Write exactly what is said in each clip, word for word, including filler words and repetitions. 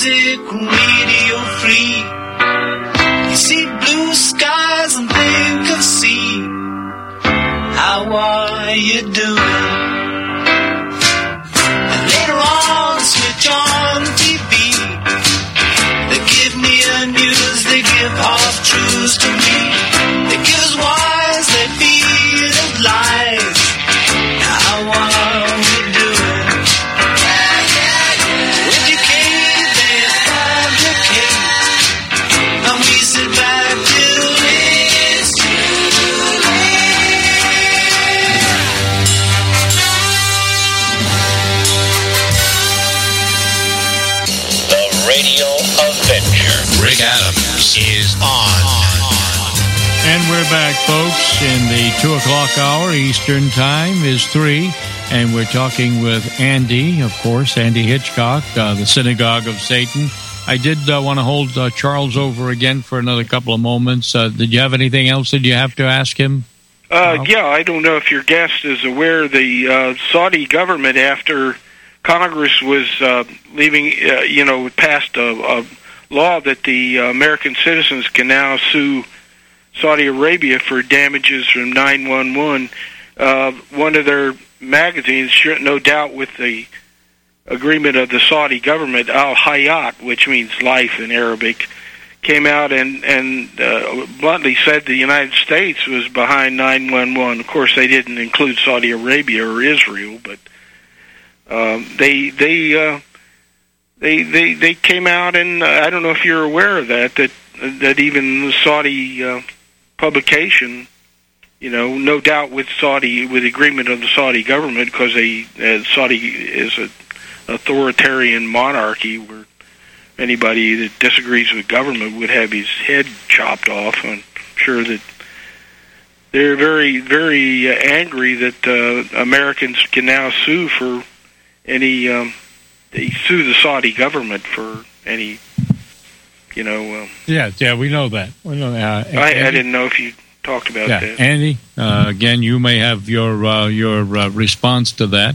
music radio free. You see blue skies and think of sea. How are you doing? And later on, switch on the T V. They give me the news, they give half truths to me. They give us wise, they feed us lies. How are we doing? Yeah, yeah, yeah. Educate, they fabricate, and we sit back till it's too late. The Radio Adventure. Rick Adams is on. And we're back, folks, in the two o'clock hour. Eastern time is three, and we're talking with Andy, of course, Andy Hitchcock, uh, the Synagogue of Satan. I did uh, want to hold uh, Charles over again for another couple of moments. Uh, did you have anything else that you have to ask him? Uh, yeah, I don't know if your guest is aware the uh, Saudi government, after Congress was uh, leaving, uh, you know, passed a, a law that the uh, American citizens can now sue Saudi Arabia for damages from nine one one. Uh, one of their magazines, sure, no doubt with the agreement of the Saudi government, Al Hayat, which means life in Arabic, came out and, and uh, bluntly said the United States was behind nine one one. Of course, they didn't include Saudi Arabia or Israel, but um, they they, uh, they they they came out, and uh, I don't know if you're aware of that, that, that even the Saudi uh, publication, you know, no doubt with Saudi, with agreement of the Saudi government, because they uh, Saudi is an authoritarian monarchy where anybody that disagrees with government would have his head chopped off. I'm sure that they're very, very uh, angry that uh, Americans can now sue for any. Um, they sue the Saudi government for any. You know. Um, yeah, yeah, we know that. We know that. Uh, I, I didn't know if you talked about yeah, that. Andy, uh, again, you may have your uh, your uh, response to that.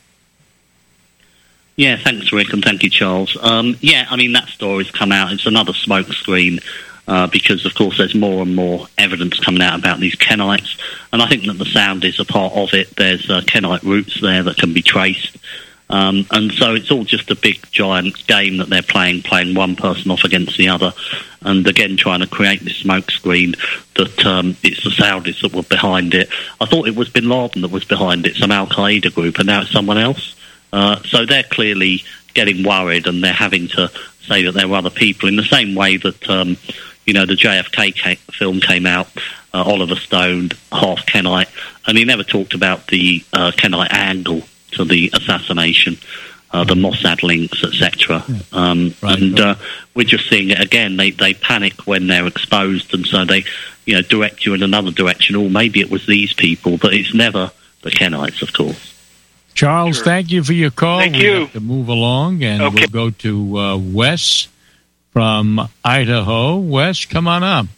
Yeah, thanks, Rick, and thank you, Charles. Um, yeah, I mean, that story's come out. It's another smokescreen uh, because, of course, there's more and more evidence coming out about these Kenites, and I think that the sound is a part of it. There's uh, Kenite roots there that can be traced. Um, and so it's all just a big, giant game that they're playing, playing one person off against the other, and again trying to create this smokescreen that um, it's the Saudis that were behind it. I thought it was Bin Laden that was behind it, some Al-Qaeda group, and now it's someone else. Uh, so they're clearly getting worried, and they're having to say that there were other people, in the same way that, um, you know, the J F K film came out, uh, Oliver Stone, half Kenite, and he never talked about the uh, Kenite angle to the assassination, uh, the Mossad links, et cetera. Yeah. Um, right, and uh, we're just seeing it again. They they panic when they're exposed, and so they, you know, direct you in another direction. Or maybe it was these people, but it's never the Kenites, of course. Charles, sure. Thank you for your call. Thank we you. Have to move along, and okay. We'll go to uh, Wes from Idaho. Wes, come on up.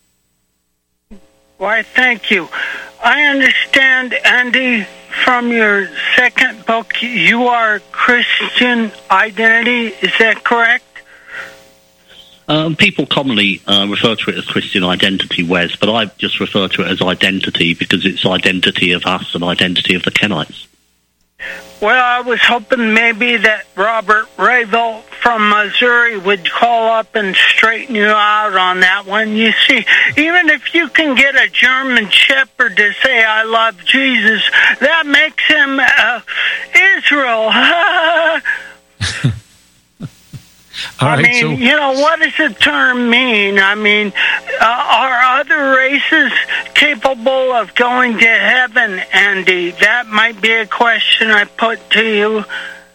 Why, thank you. I understand, Andy, from your second book, you are Christian Identity. Is that correct? Um, people commonly uh, refer to it as Christian Identity, Wes, but I just refer to it as identity because it's identity of us and identity of the Kenites. Well, I was hoping maybe that Robert Rayville from Missouri would call up and straighten you out on that one. You see, even if you can get a German shepherd to say, I love Jesus, that makes him uh, Israel. All I right, mean, so, you know, what does the term mean? I mean, uh, are other races capable of going to heaven, Andy? That might be a question I put to you.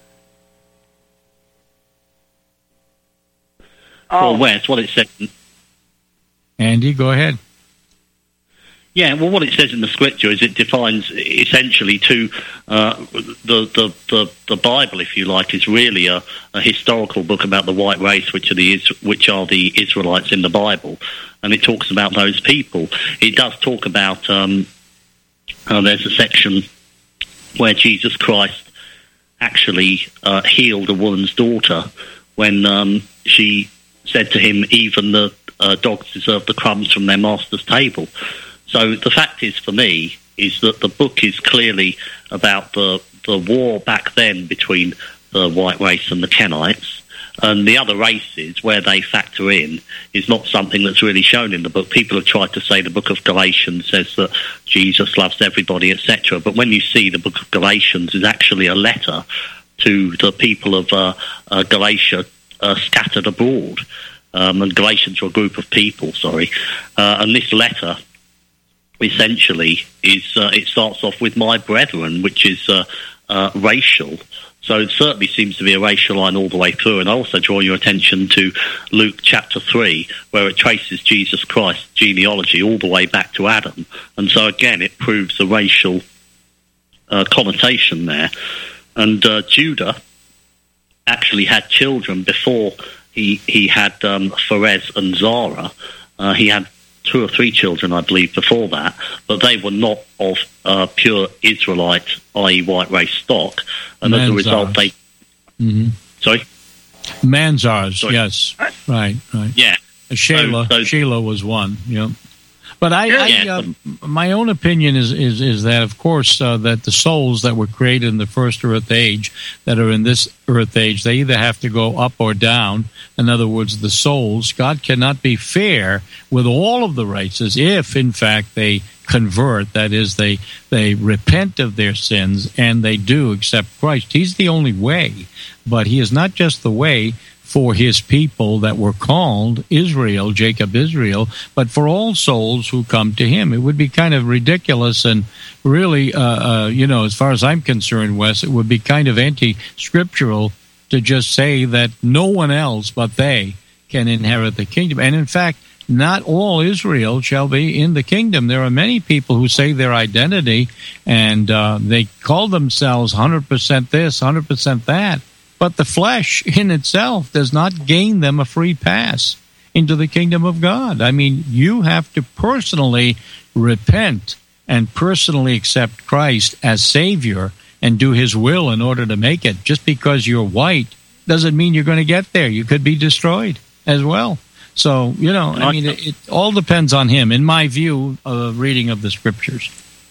Oh. Well, Wes, what it said... Andy, go ahead. Yeah, well, what it says in the scripture is it defines essentially two. Uh, the, the the the Bible, if you like, is really a, a historical book about the white race, which are the which are the Israelites in the Bible, and it talks about those people. It does talk about. Um, uh, there's a section where Jesus Christ actually uh, healed a woman's daughter when um, she said to him, even the uh, dogs deserve the crumbs from their master's table. So the fact is, for me, is that the book is clearly about the, the war back then between the white race and the Kenites, and the other races, where they factor in, is not something that's really shown in the book. People have tried to say the book of Galatians says that Jesus loves everybody, et cetera. But when you see the book of Galatians is actually a letter to the people of uh, uh, Galatia uh, scattered abroad. Um, and Galatians are a group of people, sorry. Uh, and this letter, essentially, is uh, it starts off with my brethren, which is uh, uh, racial. So it certainly seems to be a racial line all the way through. And I also draw your attention to Luke chapter three, where it traces Jesus Christ's genealogy all the way back to Adam. And so, again, it proves a racial uh, connotation there. And uh, Judah actually had children before he, he had um, Pharez and Zara. Uh, he had two or three children, I believe, before that, but they were not of uh, pure Israelite, that is white race stock, and Manzars. As a result, they... Mm-hmm. Sorry? Manzars, Sorry. Yes. Right, right. Yeah. Sheila, so, so, Sheila was one, yeah. But I, I yeah. uh, my own opinion is, is, is that, of course, uh, that the souls that were created in the first Earth age that are in this Earth age, they either have to go up or down. In other words, the souls, God cannot be fair with all of the races if, in fact, they convert, that is, they they repent of their sins and they do accept Christ. He's the only way, but he is not just the way for his people that were called Israel, Jacob Israel, but for all souls who come to him. It would be kind of ridiculous and really, uh, uh, you know, as far as I'm concerned, Wes, it would be kind of anti-scriptural to just say that no one else but they can inherit the kingdom. And in fact, not all Israel shall be in the kingdom. There are many people who say their identity and uh, they call themselves one hundred percent this, one hundred percent that. But the flesh in itself does not gain them a free pass into the kingdom of God. I mean, you have to personally repent and personally accept Christ as Savior and do his will in order to make it. Just because you're white doesn't mean you're going to get there. You could be destroyed as well. So, you know, I mean, it, it all depends on him, in my view, of reading of the scriptures.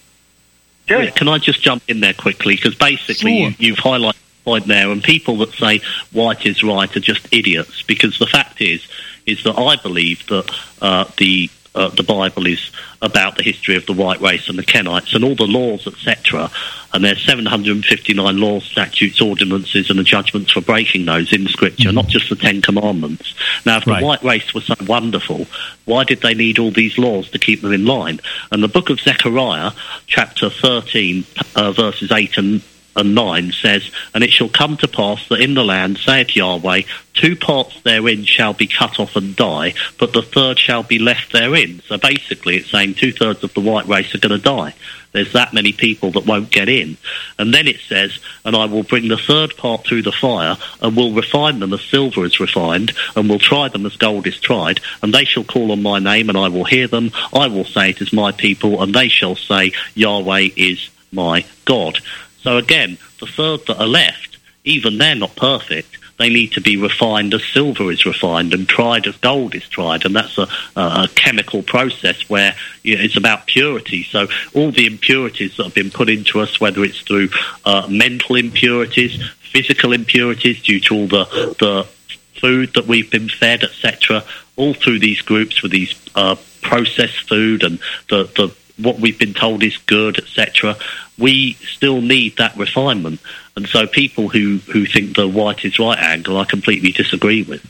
Yeah, can I just jump in there quickly? Because basically sure. you, you've highlighted point there, and people that say white is right are just idiots, because the fact is is that I believe that uh, the uh, the Bible is about the history of the white race and the Kenites and all the laws, et cetera. And there's seven hundred fifty-nine laws, statutes, ordinances, and the judgments for breaking those in Scripture, mm-hmm. not just the Ten Commandments. Now, if the right. white race was so wonderful, why did they need all these laws to keep them in line? And the book of Zechariah, chapter thirteen, uh, verses eight and and nine says, "And it shall come to pass that in the land, saith Yahweh, two parts therein shall be cut off and die, but the third shall be left therein." So basically it's saying two-thirds of the white race are going to die. There's that many people that won't get in. And then it says, "And I will bring the third part through the fire, and will refine them as silver is refined, and will try them as gold is tried, and they shall call on my name, and I will hear them. I will say, it is my people, and they shall say, Yahweh is my God." So again, the third that are left, even they're not perfect. They need to be refined as silver is refined and tried as gold is tried. And that's a, a chemical process where you know, it's about purity. So all the impurities that have been put into us, whether it's through uh, mental impurities, physical impurities due to all the, the food that we've been fed, et cetera, all through these groups with these uh, processed food and the, the what we've been told is good, et cetera, we still need that refinement. And so people who, who think the white is right angle, I completely disagree with.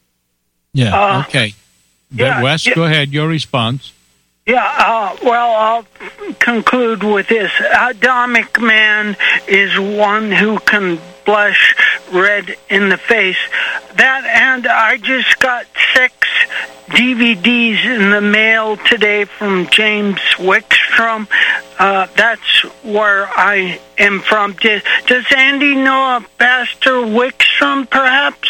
Yeah, uh, okay. Yeah, Wes, yeah. go ahead, your response. Yeah, uh, well, I'll conclude with this. Adamic man is one who can blush red in the face. That, and I just got six D V Ds in the mail today from James Wickstrom. Uh, that's where I am from. Does, does Andy know a Pastor Wickstrom, perhaps?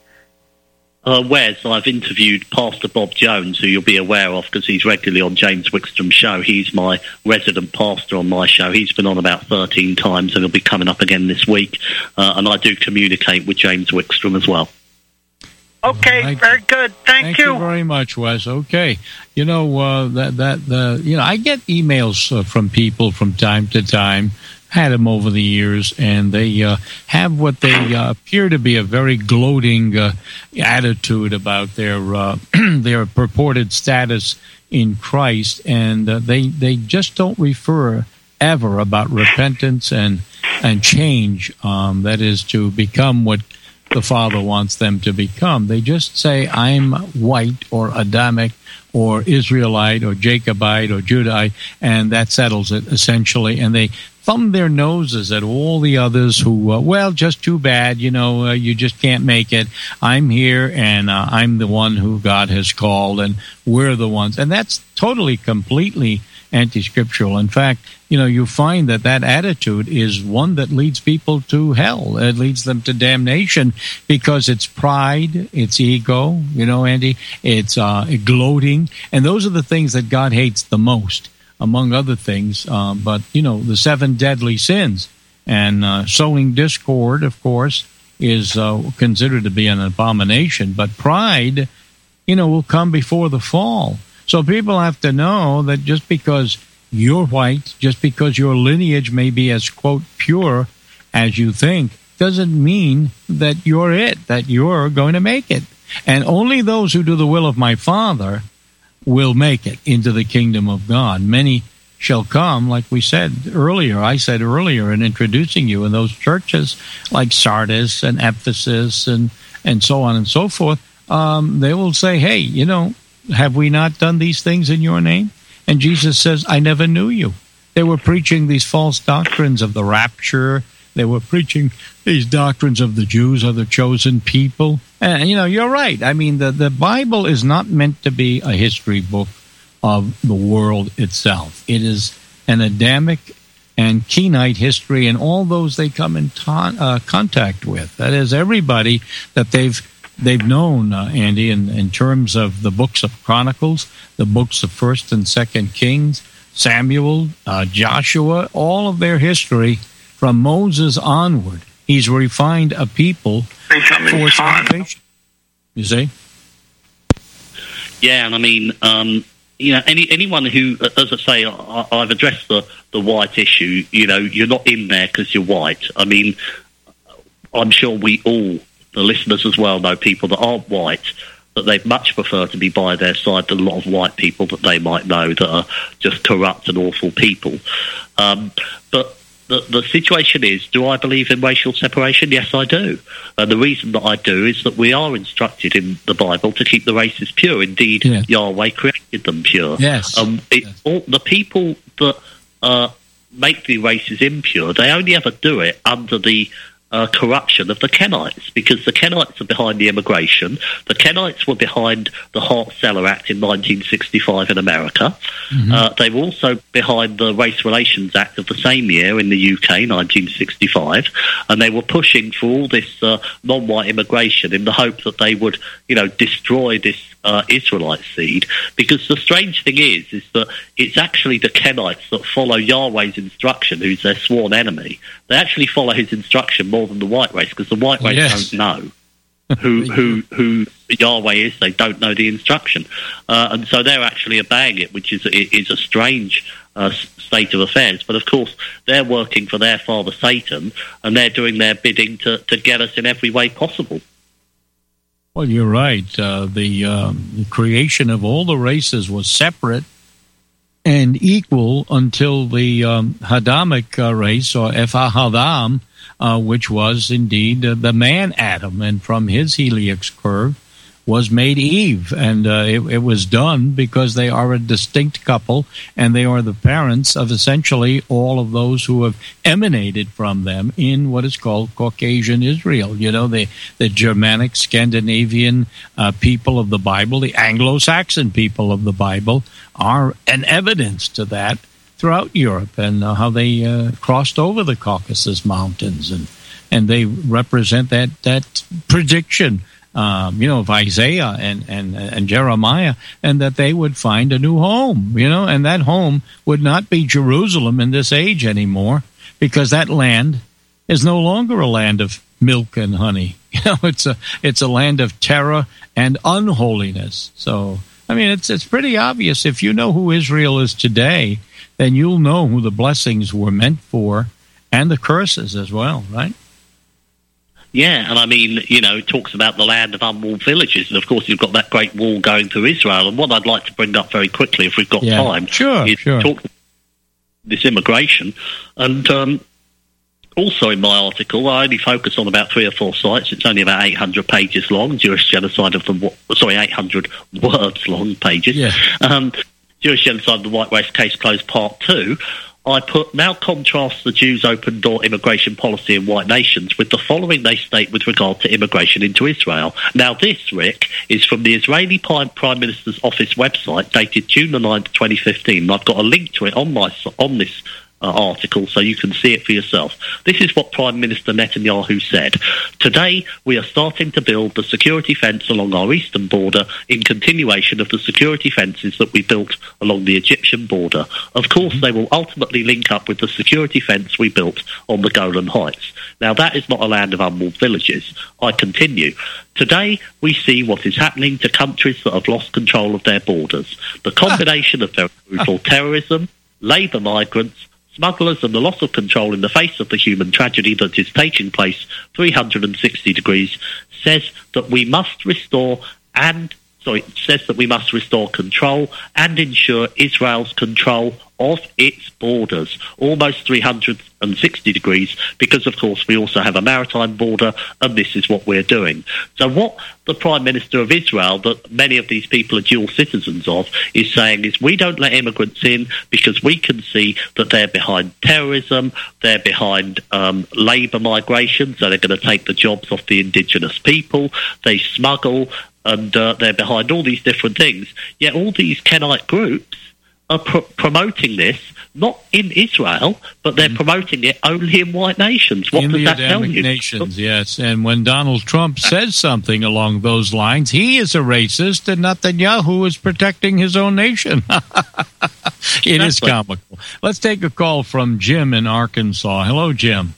Uh, Wes, I've interviewed Pastor Bob Jones, who you'll be aware of because he's regularly on James Wickstrom's show. He's my resident pastor on my show. He's been on about thirteen times and he'll be coming up again this week. Uh, and I do communicate with James Wickstrom as well. Okay, Right. very good. Thank, Thank you. you very much, Wes. Okay, you know uh, that that the you know I get emails uh, from people from time to time. Had them over the years, and they uh, have what they uh, appear to be a very gloating uh, attitude about their uh, their purported status in Christ, and uh, they they just don't refer ever about repentance and and change. Um, that is to become what the Father wants them to become. They just say, I'm white or Adamic or Israelite or Jacobite or Judahite, and that settles it, essentially. And they thumb their noses at all the others who, uh, well, just too bad, you know, uh, you just can't make it. I'm here, and uh, I'm the one who God has called, and we're the ones. And that's totally, completely anti-scriptural. In fact, you know, you find that that attitude is one that leads people to hell. It leads them to damnation because it's pride, it's ego, you know, Andy, it's uh, gloating. And those are the things that God hates the most, among other things. Uh, but, you know, the seven deadly sins. And uh, sowing discord, of course, is uh, considered to be an abomination. But pride, you know, will come before the fall. So people have to know that just because you're white, just because your lineage may be as, quote, pure as you think, doesn't mean that you're it, that you're going to make it. And only those who do the will of my Father will make it into the kingdom of God. Many shall come, like we said earlier, I said earlier in introducing you, in those churches like Sardis and Ephesus and, and so on and so forth. Um, they will say, hey, you know, have we not done these things in your name? And Jesus says, I never knew you. They were preaching these false doctrines of the rapture. They were preaching these doctrines of the Jews are the chosen people. And, you know, you're right. I mean, the, the Bible is not meant to be a history book of the world itself. It is an Adamic and Kenite history and all those they come in ta- uh, contact with. That is, everybody that they've They've known, uh, Andy, in, in terms of the books of Chronicles, the books of First and Second Kings, Samuel, uh, Joshua, all of their history from Moses onward. He's refined a people for salvation. You see? Yeah, and I mean, um, you know, any anyone who, as I say, I, I've addressed the, the white issue. You know, you're not in there because you're white. I mean, I'm sure we all, the listeners as well, know people that aren't white, that they'd much prefer to be by their side than a lot of white people that they might know that are just corrupt and awful people. Um, but the, the situation is, do I believe in racial separation? Yes, I do. And the reason that I do is that we are instructed in the Bible to keep the races pure. Indeed, yeah. Yahweh created them pure. Yes. Um, it, yes. All, the people that uh, make the races impure, they only ever do it under the Uh, corruption of the Kenites, because the Kenites are behind the immigration. The Kenites were behind the Hart-Celler Act in nineteen sixty-five in America. Mm-hmm. Uh, they were also behind the Race Relations Act of the same year in the U K, nineteen sixty-five, and they were pushing for all this uh, non-white immigration in the hope that they would, you know, destroy this uh, Israelite seed. Because the strange thing is, is that it's actually the Kenites that follow Yahweh's instruction, who's their sworn enemy. They actually follow his instruction more than the white race, because the white race yes. don't know who who who Yahweh is. They don't know the instruction, uh, and so they're actually obeying it, which is is a strange uh, state of affairs. But of course, they're working for their father Satan, and they're doing their bidding to, to get us in every way possible. Well, you're right. Uh, the, um, the creation of all the races was separate and equal until the um, Hadamic uh, race, or Ephah-Hadam, uh, which was indeed uh, the man Adam, and from his helix curve was made Eve, and uh, it, it was done because they are a distinct couple, and they are the parents of essentially all of those who have emanated from them in what is called Caucasian Israel. You know, the, the Germanic, Scandinavian uh, people of the Bible, the Anglo-Saxon people of the Bible, are an evidence to that throughout Europe, and uh, how they uh, crossed over the Caucasus Mountains, and and they represent that that prediction, um, you know, of Isaiah and, and and Jeremiah, and that they would find a new home, you know, and that home would not be Jerusalem in this age anymore, because that land is no longer a land of milk and honey. You know, it's a it's a land of terror and unholiness. So, I mean, it's it's pretty obvious. If you know who Israel is today, then you'll know who the blessings were meant for and the curses as well, right? Yeah, and I mean, you know, it talks about the land of unwalled villages, and of course you've got that great wall going through Israel. And what I'd like to bring up very quickly, if we've got yeah. time, sure, is sure. talk this immigration. And um, also in my article, I only focus on about three or four sites. It's only about eight hundred pages long. Jewish genocide of the sorry, eight hundred words long pages. Yeah. Um, Jewish genocide of the white race, case closed, part two. I put, now contrast the Jews' open-door immigration policy in white nations with the following they state with regard to immigration into Israel. Now this, Rick, is from the Israeli Prime Minister's office website dated June the ninth, twenty fifteen. And I've got a link to it on my on this uh, article so you can see it for yourself. This is what Prime Minister Netanyahu said. Today, we are starting to build the security fence along our eastern border in continuation of the security fences that we built along the Egyptian border. Of course, they will ultimately link up with the security fence we built on the Golan Heights. Now, that is not a land of unwalled villages. I continue. Today, we see what is happening to countries that have lost control of their borders. The combination of their brutal terrorism, labour migrants, smugglers and the loss of control in the face of the human tragedy that is taking place three hundred sixty degrees says that we must restore and sorry says that we must restore control and ensure Israel's control of its borders almost three hundred sixty degrees, because of course we also have a maritime border, and this is what we're doing. So what the Prime Minister of Israel, that many of these people are dual citizens of, is saying is we don't let immigrants in because we can see that they're behind terrorism, they're behind um, labour migration, so they're going to take the jobs off the indigenous people, they smuggle, and uh, they're behind all these different things. Yet all these Kenite groups are pr- promoting this, not in Israel, but they're mm. promoting it only in white nations. What in does the that tell you? Nations, yes. And when Donald Trump says something along those lines, he is a racist, and Netanyahu is protecting his own nation. It exactly. is comical. Let's take a call from Jim in Arkansas. Hello, Jim.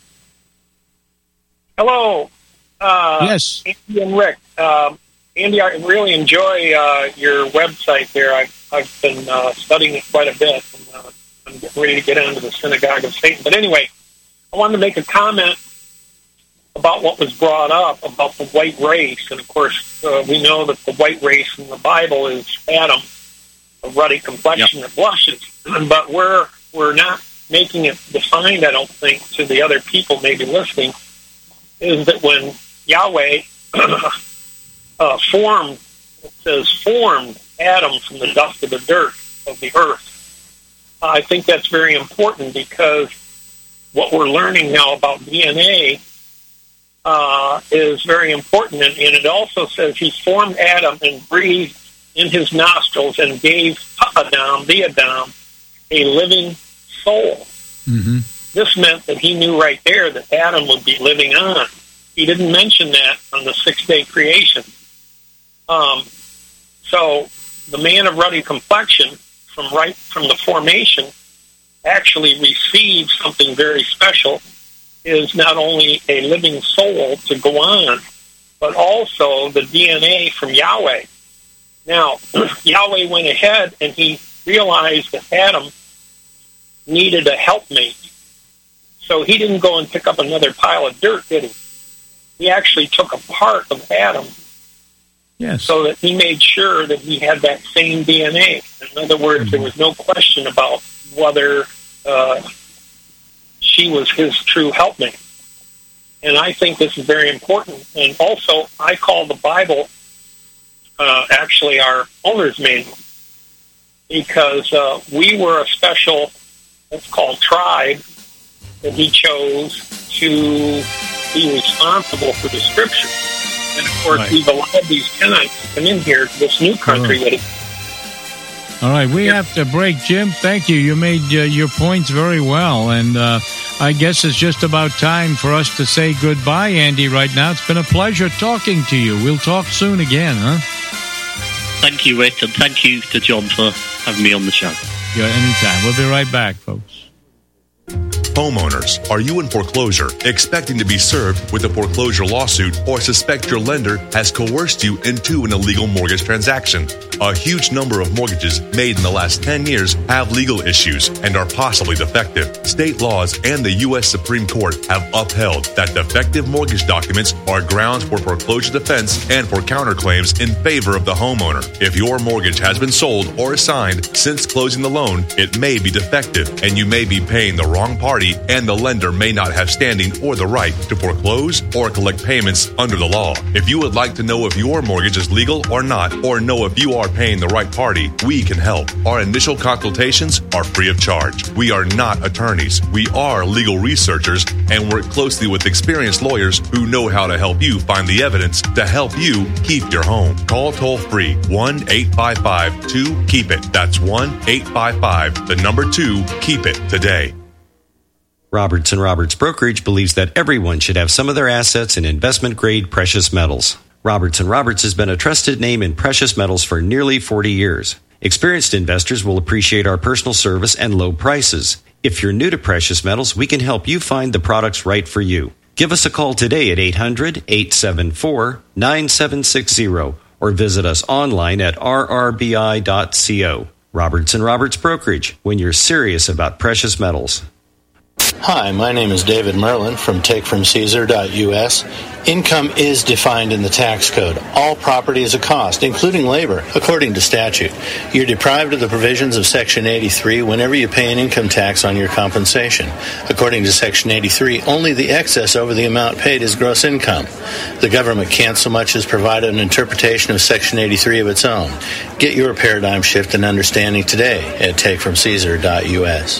Hello. Uh, yes. Andy and Rick. Um, Andy, I really enjoy uh, your website there. I've, I've been uh, studying it quite a bit, and uh, I'm getting ready to get into the Synagogue of Satan. But anyway, I wanted to make a comment about what was brought up about the white race. And, of course, uh, we know that the white race in the Bible is Adam, a ruddy complexion yep. that blushes. But we're, we're not making it defined, I don't think, to the other people maybe listening, is that when Yahweh uh, formed, it says formed Adam from the dust of the dirt of the earth. Uh, I think that's very important because what we're learning now about D N A uh, is very important. And, and it also says he formed Adam and breathed in his nostrils and gave Adam, the Adam, a living soul. Mm-hmm. This meant that he knew right there that Adam would be living on. He didn't mention that on the six-day creation. Um, so the man of ruddy complexion from right from the formation actually received something very special, is not only a living soul to go on, but also the D N A from Yahweh. Now, Yahweh went ahead and he realized that Adam needed a helpmate. So he didn't go and pick up another pile of dirt, did he? He actually took a part of Adam. Yes. So that he made sure that he had that same D N A. In other words, mm-hmm. there was no question about whether uh, she was his true helpmate. And I think this is very important. And also, I call the Bible uh, actually our owner's manual, because uh, we were a special, what's called tribe, that he chose to be responsible for the Scripture. And, of course, right. we've allowed these Kenites to come in here to this new country. All right, that All right. we have to break. Jim, thank you. You made uh, your points very well. And uh, I guess it's just about time for us to say goodbye, Andy, right now. It's been a pleasure talking to you. We'll talk soon again, huh? Thank you, Rick, and thank you to John for having me on the show. Yeah, anytime. We'll be right back, folks. Homeowners, are you in foreclosure, expecting to be served with a foreclosure lawsuit, or suspect your lender has coerced you into an illegal mortgage transaction? A huge number of mortgages made in the last ten years have legal issues and are possibly defective. State laws and the U S Supreme Court have upheld that defective mortgage documents are grounds for foreclosure defense and for counterclaims in favor of the homeowner. If your mortgage has been sold or assigned since closing the loan, it may be defective and you may be paying the wrong party, and the lender may not have standing or the right to foreclose or collect payments under the law. If you would like to know if your mortgage is legal or not, or know if you are paying the right party, we can help. Our initial consultations are free of charge. We are not attorneys. We are legal researchers and work closely with experienced lawyers who know how to help you find the evidence to help you keep your home. Call toll free one eight five five two keep it. That's one eight five five, the number two, keep it today. Roberts and Roberts Brokerage believes that everyone should have some of their assets in investment-grade precious metals. Roberts and Roberts has been a trusted name in precious metals for nearly forty years. Experienced investors will appreciate our personal service and low prices. If you're new to precious metals, we can help you find the products right for you. Give us a call today at eight hundred, eight seven four, nine seven six zero or visit us online at r r b i dot co. Roberts and Roberts Brokerage, when you're serious about precious metals. Hi, my name is David Merlin from take from caesar dot u s. Income is defined in the tax code. All property is a cost, including labor, according to statute. You're deprived of the provisions of Section eighty-three whenever you pay an income tax on your compensation. According to Section eighty-three, only the excess over the amount paid is gross income. The government can't so much as provide an interpretation of Section eighty-three of its own. Get your paradigm shift and understanding today at take from caesar dot u s.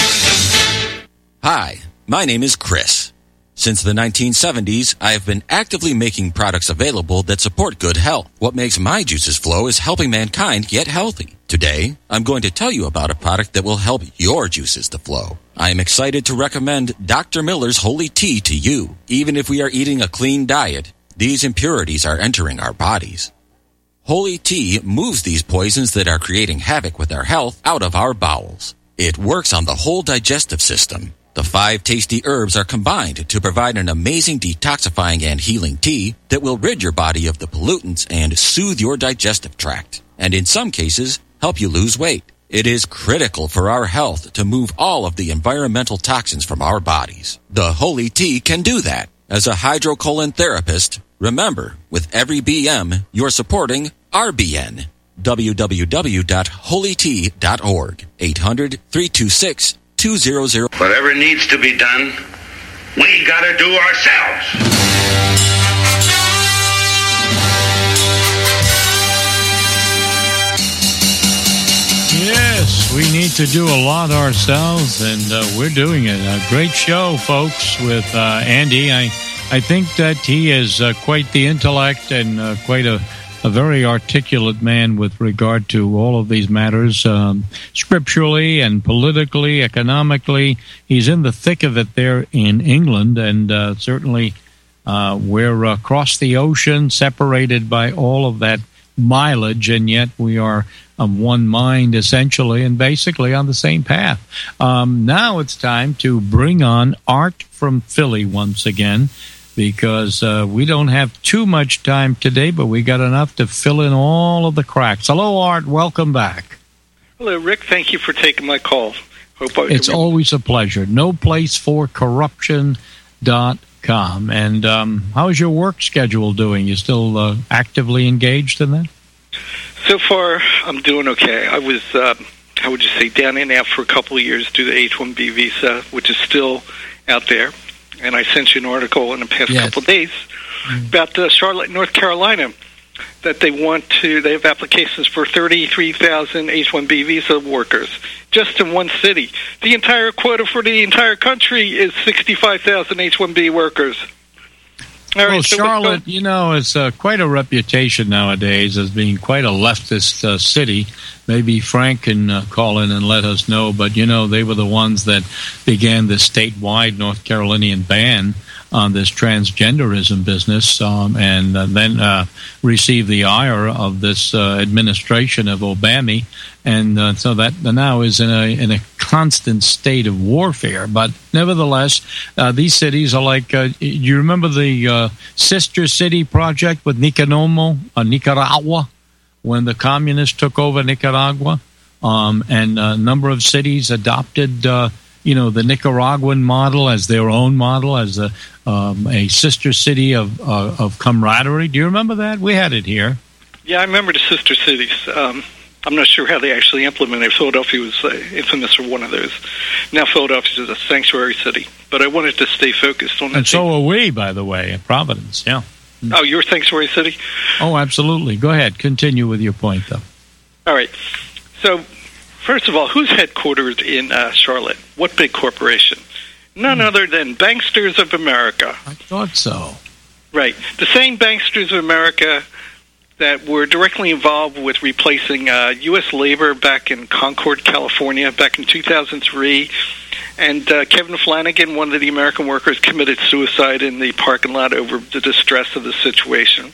Hi, my name is Chris. Since the nineteen seventies, I have been actively making products available that support good health. What makes my juices flow is helping mankind get healthy. Today, I'm going to tell you about a product that will help your juices to flow. I am excited to recommend Doctor Miller's Holy Tea to you. Even if we are eating a clean diet, these impurities are entering our bodies. Holy Tea moves these poisons that are creating havoc with our health out of our bowels. It works on the whole digestive system. The five tasty herbs are combined to provide an amazing detoxifying and healing tea that will rid your body of the pollutants and soothe your digestive tract, and in some cases, help you lose weight. It is critical for our health to move all of the environmental toxins from our bodies. The Holy Tea can do that. As a hydrocolon therapist, remember, with every B M, you're supporting R B N. w w w dot holy tea dot org. eight hundred, three two six, two zero zero. Whatever needs to be done, we gotta do ourselves. Yes, we need to do a lot ourselves, and uh, we're doing it. A great show, folks, with uh, Andy. I, I think that he is uh, quite the intellect and uh, quite a a very articulate man with regard to all of these matters, um, scripturally and politically, economically. He's in the thick of it there in England, and uh, certainly uh, we're across the ocean, separated by all of that mileage, and yet we are of one mind, essentially, and basically on the same path. Um, now it's time to bring on Art from Philly once again, because uh, we don't have too much time today, but we got enough to fill in all of the cracks. Hello, Art. Welcome back. Hello, Rick. Thank you for taking my call. Hope I it's always a pleasure. no place for corruption dot com. And um, how's your work schedule doing? You still uh, actively engaged in that? So far, I'm doing okay. I was, uh, how would you say, down and out for a couple of years due to the H one B visa, which is still out there. And I sent you an article in the past yes. couple of days mm. about uh, Charlotte, North Carolina, that they want to, they have applications for thirty-three thousand H one B visa workers just in one city. The entire quota for the entire country is sixty-five thousand H one B workers. All well, right, so Charlotte, you know, it's uh, quite a reputation nowadays as being quite a leftist uh, city. Maybe Frank can uh, call in and let us know, but, you know, they were the ones that began this statewide North Carolinian ban on this transgenderism business, um, and uh, then uh, received the ire of this uh, administration of Obama, and uh, so that now is in a in a constant state of warfare. But nevertheless, uh, these cities are like. Uh, you remember the uh, Sister City project with Nicaragua, uh, Nicaragua, when the communists took over Nicaragua, um, and a number of cities adopted. Uh, You know, the Nicaraguan model as their own model, as a um, a sister city of uh, of camaraderie. Do you remember that? We had it here. Yeah, I remember the sister cities. Um, I'm not sure how they actually implemented it. Philadelphia was uh, infamous for one of those. Now Philadelphia is a sanctuary city. But I wanted to stay focused on that. And so are we, by the way, in Providence, yeah. Oh, you're a sanctuary city? Oh, absolutely. Go ahead. Continue with your point, though. All right. So, first of all, who's headquartered in uh, Charlotte? What big corporation? None other than Banksters of America. I thought so. Right. The same Banksters of America that were directly involved with replacing uh, U S labor back in Concord, California, back in two thousand three. And uh, Kevin Flanagan, one of the American workers, committed suicide in the parking lot over the distress of the situation.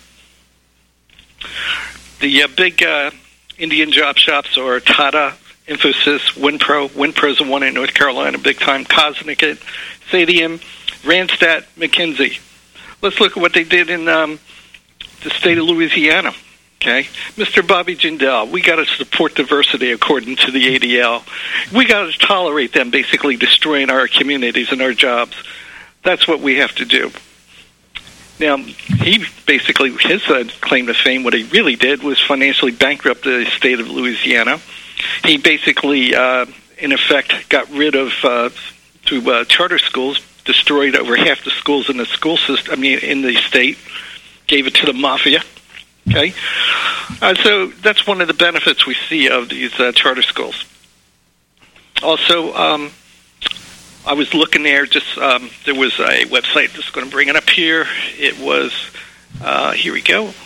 The uh, big uh, Indian job shops are Tata, Infosys, Winpro. Winpro's the one in North Carolina, big time. Cosmic, Sadium, Randstad, McKinsey. Let's look at what they did in um, the state of Louisiana. Okay, Mister Bobby Jindal, we got to support diversity according to the A D L. We got to tolerate them basically destroying our communities and our jobs. That's what we have to do. Now, he basically, his uh, claim to fame, what he really did was financially bankrupt the state of Louisiana. He basically, uh, in effect, got rid of, uh, through uh, charter schools, destroyed over half the schools in the school system, I mean, in the state, gave it to the mafia. Okay, uh, so that's one of the benefits we see of these uh, charter schools. Also, um, I was looking there. Just um, there was a website that's going to bring it up here. It was uh, here we go.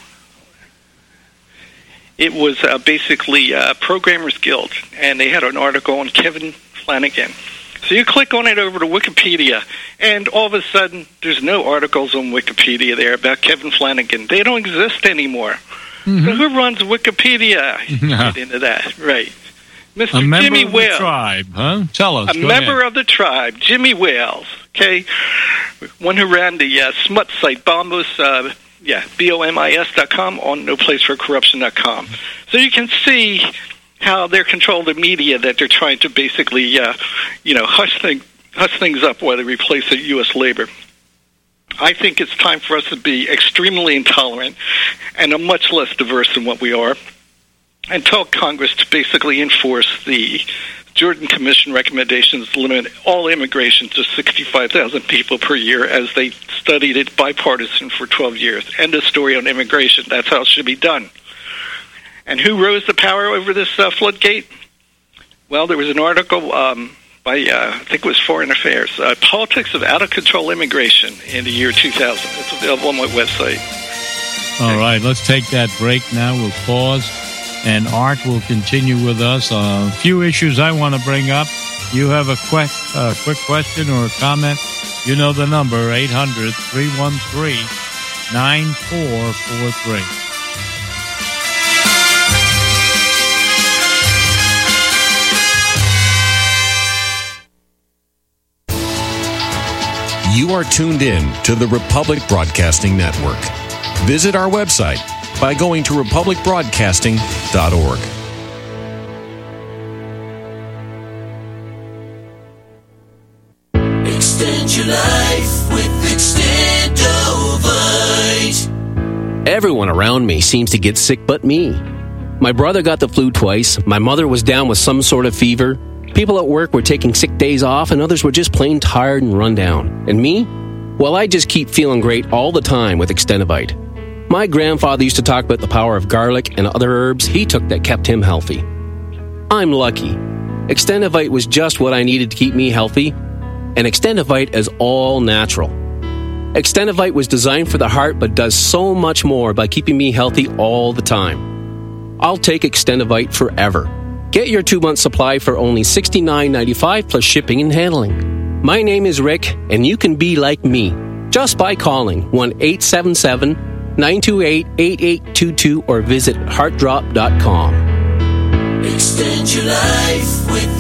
It was uh, basically uh, Programmers Guild, and they had an article on Kevin Flanagan. So you click on it over to Wikipedia, and all of a sudden, there's no articles on Wikipedia there about Kevin Flanagan. They don't exist anymore. Mm-hmm. So who runs Wikipedia? Yeah. Get into that, right? Mister A member Jimmy of the Wales. tribe, huh? Tell us. A Go member ahead. of the tribe, Jimmy Wales, okay? One who ran the uh, smut site, Bombos, uh, yeah, B O M I S dot com, on no place for corruption dot com. So you can see how they're controlling the media, that they're trying to basically, uh, you know, hush, thing, hush things up while they replace the U S labor. I think it's time for us to be extremely intolerant and a much less diverse than what we are, and tell Congress to basically enforce the Jordan Commission recommendations to limit all immigration to sixty-five thousand people per year, as they studied it bipartisan for twelve years. End of story on immigration. That's how it should be done. And who rose the power over this uh, floodgate? Well, there was an article um, by, uh, I think it was Foreign Affairs, uh, Politics of Out-of-Control Immigration in the year two thousand. It's available on my website. All right, let's take that break now. We'll pause, and Art will continue with us. Uh, a few issues I want to bring up. You have a quick, uh, quick question or a comment, you know the number, eight hundred, three one three, nine four four three. You are tuned in to the Republic Broadcasting Network. Visit our website by going to republic broadcasting dot org. Extend your life with Extendovite. Everyone around me seems to get sick but me. My brother got the flu twice, my mother was down with some sort of fever, people at work were taking sick days off, and others were just plain tired and run down. And me? Well, I just keep feeling great all the time with Extendovite. My grandfather used to talk about the power of garlic and other herbs he took that kept him healthy. I'm lucky. Extendovite was just what I needed to keep me healthy, and Extendovite is all natural. Extendovite was designed for the heart but does so much more by keeping me healthy all the time. I'll take Extendovite forever. Get your two-month supply for only sixty-nine ninety-five plus shipping and handling. My name is Rick, and you can be like me just by calling one eight seven seven, nine two eight, eight eight two two or visit heart drop dot com. Extend your life with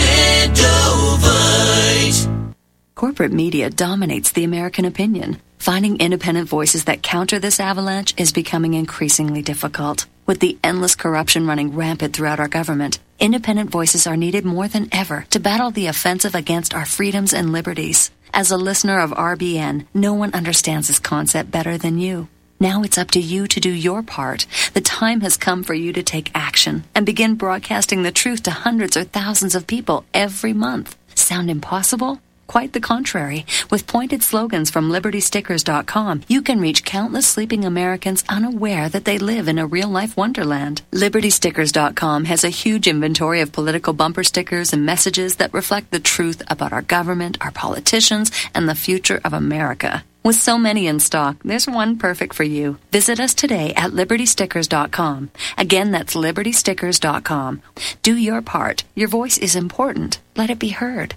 Extendovite. Corporate media dominates the American opinion. Finding independent voices that counter this avalanche is becoming increasingly difficult. With the endless corruption running rampant throughout our government, independent voices are needed more than ever to battle the offensive against our freedoms and liberties. As a listener of R B N, no one understands this concept better than you. Now it's up to you to do your part. The time has come for you to take action and begin broadcasting the truth to hundreds or thousands of people every month. Sound impossible? Quite the contrary. With pointed slogans from Liberty Stickers dot com, you can reach countless sleeping Americans unaware that they live in a real-life wonderland. Liberty Stickers dot com has a huge inventory of political bumper stickers and messages that reflect the truth about our government, our politicians, and the future of America. With so many in stock, there's one perfect for you. Visit us today at Liberty Stickers dot com. Again, that's Liberty Stickers dot com. Do your part. Your voice is important. Let it be heard.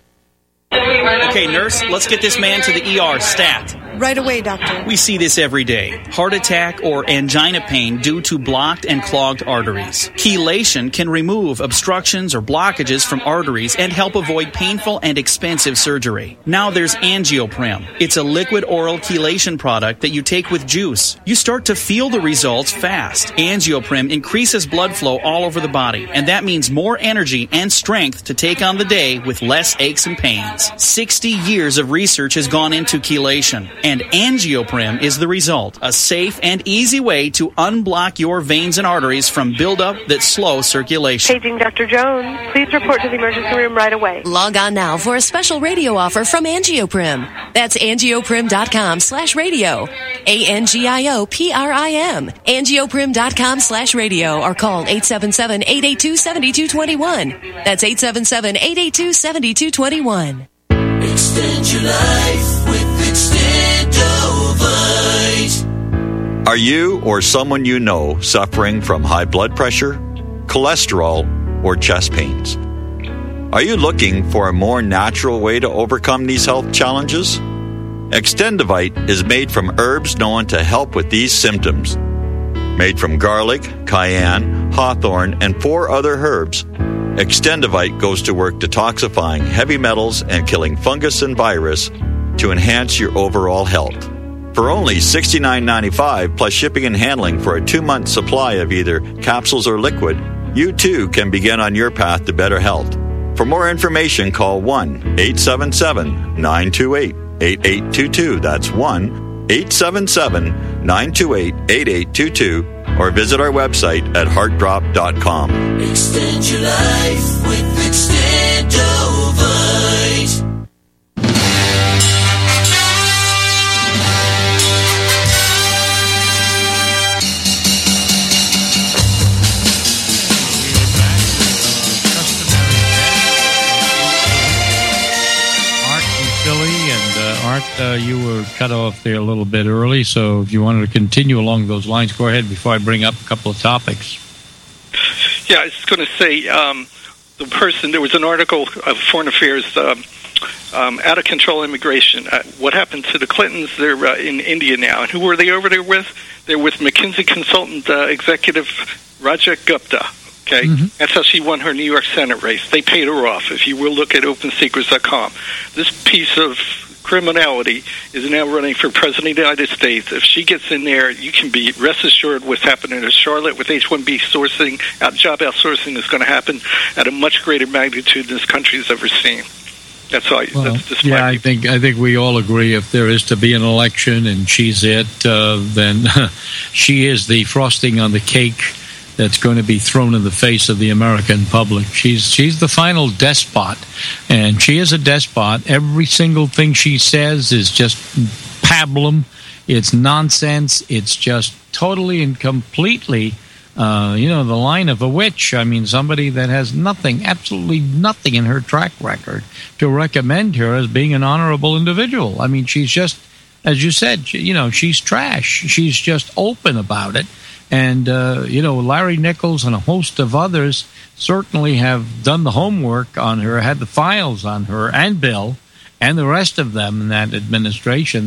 Okay, nurse, let's get this man to the E R stat. Right away, doctor. We see this every day. Heart attack or angina pain due to blocked and clogged arteries. Chelation can remove obstructions or blockages from arteries and help avoid painful and expensive surgery. Now there's Angioprim. It's a liquid oral chelation product that you take with juice. You start to feel the results fast. Angioprim increases blood flow all over the body, and that means more energy and strength to take on the day with less aches and pains. sixty years of research has gone into chelation, and Angioprim is the result. A safe and easy way to unblock your veins and arteries from buildup that slow circulation. Paging Doctor Jones. Please report to the emergency room right away. Log on now for a special radio offer from Angioprim. That's Angioprim dot com slash radio. A N G I O P R I M. Angioprim dot com slash radio or call eight seven seven, eight eight two, seven two two one. That's eight seven seven, eight eight two, seven two two one. Extend your life with Extendovite. Are you or someone you know suffering from high blood pressure, cholesterol, or chest pains? Are you looking for a more natural way to overcome these health challenges? Extendovite is made from herbs known to help with these symptoms. Made from garlic, cayenne, hawthorn, and four other herbs, Extendovite goes to work detoxifying heavy metals and killing fungus and virus to enhance your overall health. For only sixty-nine ninety-five plus shipping and handling for a two-month supply of either capsules or liquid, you too can begin on your path to better health. For more information, call one eight seven seven, nine two eight, eight eight two two. That's one eight seven seven, nine two eight, eight eight two two. Or visit our website at heart drop dot com. Extend your life with Extendovite. Art, uh, you were cut off there a little bit early, so if you wanted to continue along those lines, go ahead before I bring up a couple of topics. Yeah, I was going to say, um, the person, there was an article of Foreign Affairs, um, um, out of control immigration. Uh, what happened to the Clintons? They're uh, in India now. And who were they over there with? They're with McKinsey consultant uh, executive Raja Gupta. Okay, mm-hmm. That's how she won her New York Senate race. They paid her off. If you will look at open secrets dot com. This piece of criminality is now running for President of the United States. If she gets in there, you can be rest assured what's happening in Charlotte with H one B sourcing, out, job outsourcing is going to happen at a much greater magnitude than this country has ever seen. That's all. Well, that's just yeah, I think I think we all agree if there is to be an election and she's it, uh, then she is the frosting on the cake that's going to be thrown in the face of the American public. She's she's the final despot, and she is a despot. Every single thing she says is just pablum. It's nonsense. It's just totally and completely, uh, you know, the line of a witch. I mean, somebody that has nothing, absolutely nothing in her track record to recommend her as being an honorable individual. I mean, she's just, as you said, she, you know, she's trash. She's just open about it. And, uh, you know, Larry Nichols and a host of others certainly have done the homework on her, had the files on her, and Bill, and the rest of them in that administration.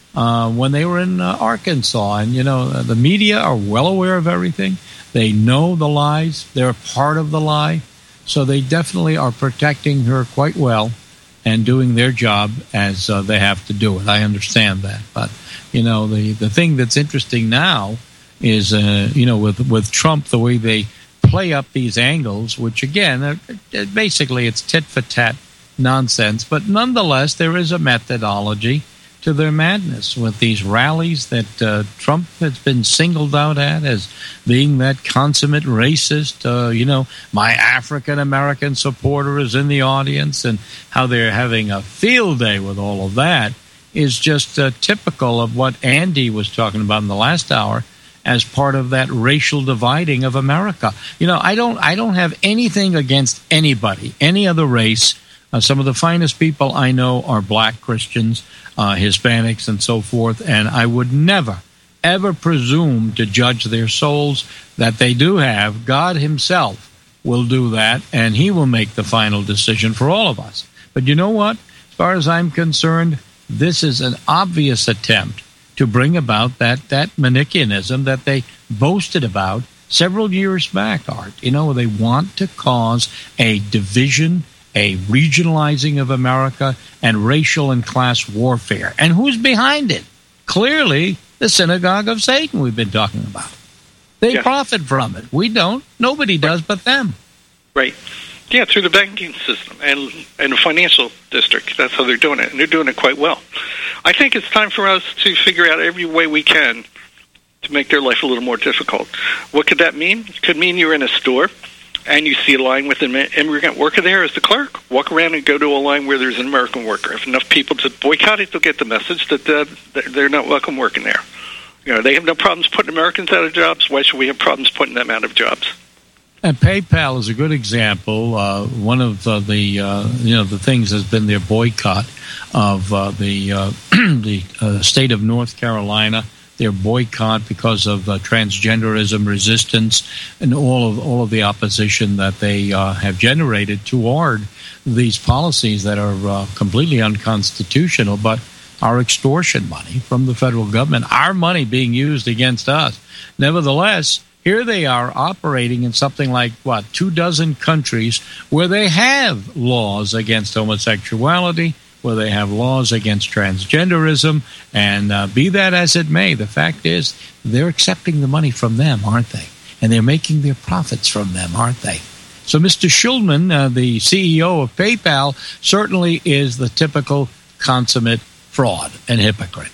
uh, when they were in uh, Arkansas. And, you know, the media are well aware of everything. They know the lies. They're part of the lie. So they definitely are protecting her quite well and doing their job as uh, they have to do it. I understand that. But, you know, the, the thing that's interesting now is, uh, you know, with, with Trump, the way they play up these angles, which, again, are, basically it's tit-for-tat nonsense. But nonetheless, there is a methodology to their madness with these rallies that uh, Trump has been singled out at as being that consummate racist. Uh, you know, my African-American supporter is in the audience, and how they're having a field day with all of that is just uh, typical of what Andy was talking about in the last hour as part of that racial dividing of America. You know, I don't, I don't have anything against anybody, any other race. Uh, some of the finest people I know are black Christians, uh, Hispanics, and so forth, and I would never, ever presume to judge their souls that they do have. God himself will do that, and he will make the final decision for all of us. But you know what? As far as I'm concerned, this is an obvious attempt to bring about that, that Manichaeanism that they boasted about several years back, Art. You know, they want to cause a division, a regionalizing of America, and racial and class warfare. And who's behind it? Clearly, the synagogue of Satan we've been talking about. They yeah. profit from it. We don't. Nobody does but them. Right. Yeah, through the banking system and, and the financial district. That's how they're doing it, and they're doing it quite well. I think it's time for us to figure out every way we can to make their life a little more difficult. What could that mean? It could mean you're in a store and you see a line with an immigrant worker there as the clerk. Walk around and go to a line where there's an American worker. If enough people to boycott it, they'll get the message that uh, they're not welcome working there. You know, they have no problems putting Americans out of jobs. Why should we have problems putting them out of jobs? And PayPal is a good example. Uh, one of uh, the uh, you know the things has been their boycott of uh, the uh, the uh, state of North Carolina. Their boycott because of uh, transgenderism resistance and all of all of the opposition that they uh, have generated toward these policies that are uh, completely unconstitutional, but are extortion money from the federal government, our money being used against us. Nevertheless, here they are operating in something like, what, two dozen countries where they have laws against homosexuality, where they have laws against transgenderism, and uh, be that as it may, the fact is they're accepting the money from them, aren't they? And they're making their profits from them, aren't they? So Mister Schulman, uh, the C E O of PayPal, certainly is the typical consummate fraud and hypocrite.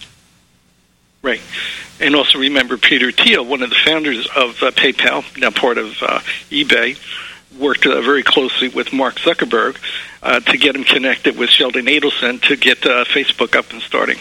Right. And also remember Peter Thiel, one of the founders of uh, PayPal, now part of uh, eBay, worked uh, very closely with Mark Zuckerberg uh, to get him connected with Sheldon Adelson to get uh, Facebook up and starting.